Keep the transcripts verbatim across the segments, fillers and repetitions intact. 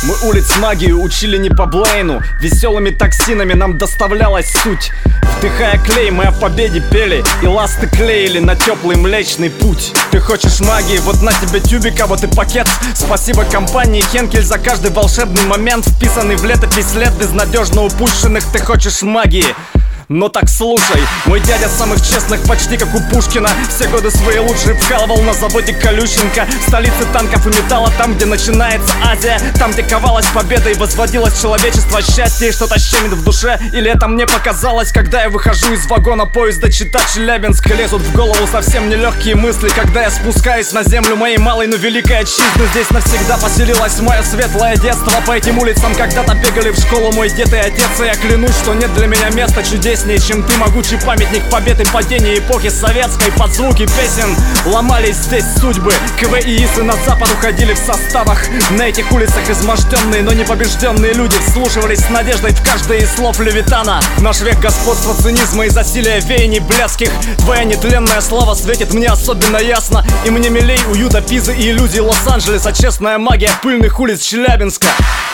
Мы улиц магию учили не по Блейну, веселыми токсинами нам доставлялась суть. Вдыхая клей, мы о победе пели и ласты клеили на теплый млечный путь. Ты хочешь магии, вот на тебе тюбик, а вот и пакет. Спасибо компании Хенкель за каждый волшебный момент, вписанный в летопись лет безнадежно упущенных. Ты хочешь магии? Но так слушай, мой дядя самых честных, почти как у Пушкина, все годы свои лучшие вкалывал на заводе Колющенко. В столице танков и металла, там, где начинается Азия, там, где ковалась победа и возводилось человечество. Счастье и что-то щемит в душе. Или это мне показалось, когда я выхожу из вагона поезда читать Челябинск. Лезут в голову совсем нелегкие мысли, когда я спускаюсь на землю моей малой, но великой отчизны. Здесь навсегда поселилось мое светлое детство. По этим улицам когда-то бегали в школу мой дед и отец. И я клянусь, что нет для меня места чудеснее, чем ты, могучий памятник побед и падения эпохи советской. Под звуки песен ломались здесь судьбы. КВИИсы на запад уходили в составах. На этих улицах изможденные, но не побежденные люди вслушивались с надеждой в каждое из слов Левитана. Наш век господства цинизма и засилия веяний блядских. Твоя нетленная слава светит мне особенно ясно. И мне милей уюта Пизы и иллюзий Лос-Анджелеса, честная магия пыльных улиц Челябинска.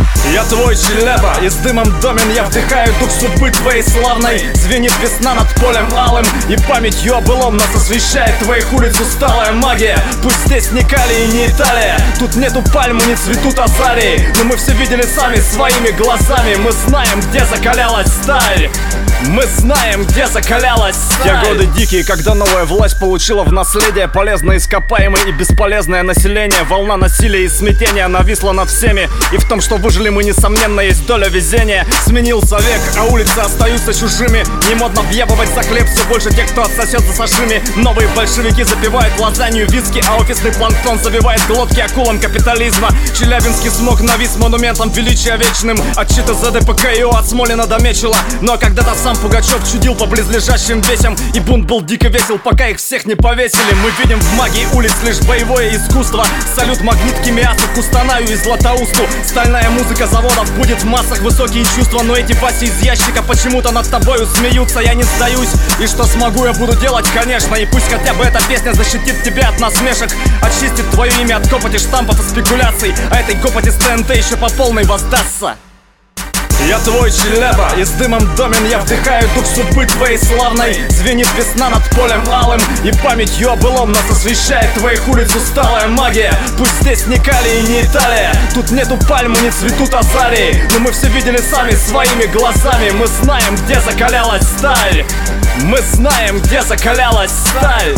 Я твой Челяба, и с дымом домен я вдыхаю дух судьбы твоей славной. Звенит весна над полем алым, и памятью о былом нас освещает твоих улиц усталая магия. Пусть здесь не Кали и не Италия, тут нету пальмы, не цветут азалии, но мы все видели сами своими глазами. Мы знаем, где закалялась сталь. Мы знаем, где закалялась сталь. Те годы дикие, когда новая власть получила в наследие полезное ископаемое и бесполезное население. Волна насилия и смятения нависла над всеми, и в том, что выжили мы, несомненно, есть доля везения. Сменился век, а улицы остаются чужими. Не модно въебывать за хлеб, все больше тех, кто отсосет за сашими. Новые большевики запивают лазанью виски, а офисный планктон забивает глотки акулам капитализма. Челябинский смог навис монументом величия вечным. Отчиты ЗДПКИО от Смолина до Мечела. Но когда-то сам Пугачев чудил по близлежащим весям, и бунт был дико весел, пока их всех не повесили. Мы видим в магии улиц лишь боевое искусство. Салют магнитки Миасу, Кустанаю и Златоусту. Стальная музыка заводов будет в массах высокие чувства. Но эти Васи из ящика почему-то над тобою смеются. Я не сдаюсь, и что смогу, я буду делать, конечно. И пусть хотя бы эта песня защитит тебя от насмешек, очистит твое имя от копоти, штампов и спекуляций. А этой копоти с ТНТ еще по полной воздастся. Я твой Челяба, и с дымом домен я вдыхаю дух судьбы твоей славной. Звенит весна над полем алым, и памятью о былом нас освещает твоих улиц усталая магия. Пусть здесь не Кали и не Италия, тут нету пальмы, не цветут азалии, но мы все видели сами своими глазами. Мы знаем, где закалялась сталь. Мы знаем, где закалялась сталь.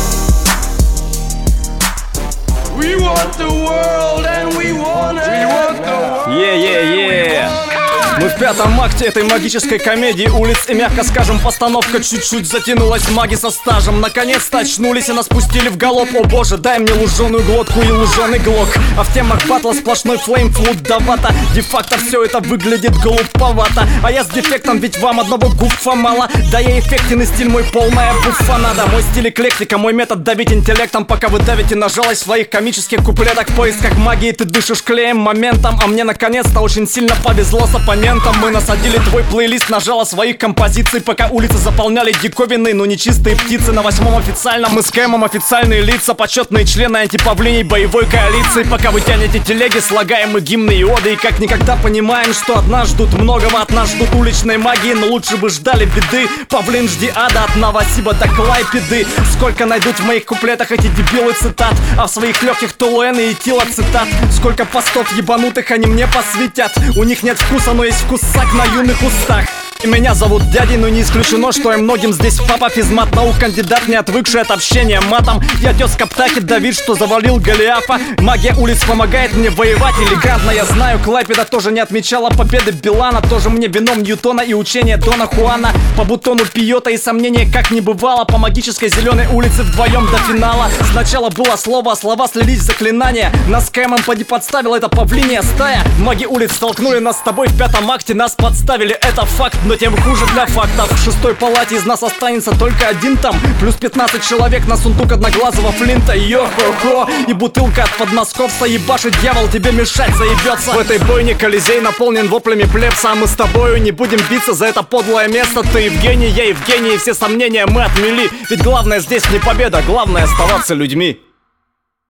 We want the world and we want it. We want the world. Yeah-yeah-yeah. Мы в пятом акте этой магической комедии улиц, и, мягко скажем, постановка чуть-чуть затянулась. Маги со стажем наконец-то очнулись и нас пустили в галоп. О боже, дай мне луженую глотку и луженый глок. А в темах батла сплошной флейм, флут да вата. Де-факто все это выглядит глуповато. А я с дефектом, ведь вам одного гуфа мало. Да я эффектен и стиль мой полная буфанада. Мой стиль эклектика, мой метод давить интеллектом, пока вы давите на жалость в своих комических куплетах. В поисках магии ты дышишь клеем моментом, а мне наконец-то очень сильно повезло с оппонентом. Мы насадили твой плейлист на жало своих композиций, пока улицы заполняли диковинные, но нечистые птицы. На восьмом официальном мы с Кэмом официальные лица, почетные члены антипавлиний боевой коалиции. Пока вы тянете телеги, слагаем мы гимны и оды, и как никогда понимаем, что от нас ждут многого. От нас ждут уличной магии, но лучше бы ждали беды. Павлин, жди ада от Новосиба до Клайпеды. Сколько найдут в моих куплетах эти дебилы цитат, а в своих легких Тулуэны и Тила цитат. Сколько постов ебанутых они мне посвятят. У них нет вкуса, но есть вкус сак на юных устах. И меня зовут дядей, но не исключено, что я многим здесь папа. Физмат наук, кандидат, не отвыкший от общения матом. Я тезка Птахи, Давид, что завалил Голиафа. Магия улиц помогает мне воевать элегантно. Я знаю, Клайпеда тоже не отмечала победы Билана. Тоже мне вином Ньютона и учение Дона Хуана. По бутону пиота и сомнения как не бывало. По магической зеленой улице вдвоем до финала. Сначала было слово, а слова слились в заклинания. Нас Кэмом поди подставил, это павлиния стая. Маги улиц столкнули нас с тобой в пятом акте. Нас подставили, это факт, но тем хуже для фактов. В шестой палате из нас останется только один там. Плюс пятнадцать человек на сундук одноглазого Флинта. Йо-хо-хо. И бутылка от подмосковца. Ебашит дьявол, тебе мешать заебется. В этой бойне Колизей наполнен воплями плебса. А мы с тобою не будем биться за это подлое место. Ты Евгений, я Евгений, и все сомнения мы отмели. Ведь главное здесь не победа, главное оставаться людьми.